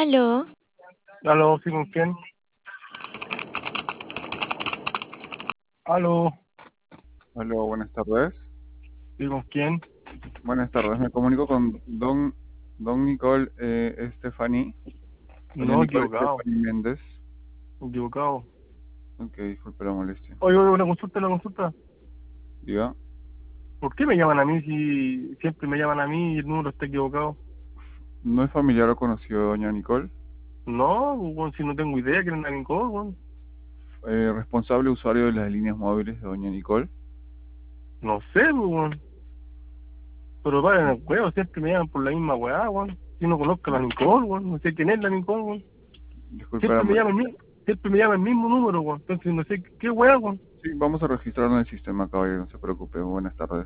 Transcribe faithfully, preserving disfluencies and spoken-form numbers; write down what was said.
Aló, Aló, ¿sí con quién? Aló, Hola, buenas tardes. ¿sí con quién? Buenas tardes, me comunico con Don, Don Nicole eh, Estefani. Doña No, Nicole equivocado, Estefani Méndez. equivocado. Ok, disculpe la molestia. Oye, oye, una consulta, una consulta. Diga, ¿Por qué me llaman a mí si siempre me llaman a mí y el número está equivocado? ¿no es familiar o conocido de Doña Nicole? No, bueno, si no tengo idea quién es la Nicole, bueno. Eh, responsable usuario de las líneas móviles de Doña Nicole. No sé, bueno. Pero para en el juego, siempre me llaman por la misma weá, bueno. Si no conozco a la Nicole, bueno. No sé quién es la Nicole, bueno. Disculpe la Siempre me llaman molestia. el mismo, siempre me llama el mismo número, bueno. Entonces no sé qué weá, bueno. Sí, vamos a registrarlo en el sistema, caballero, no se preocupe. Buenas tardes.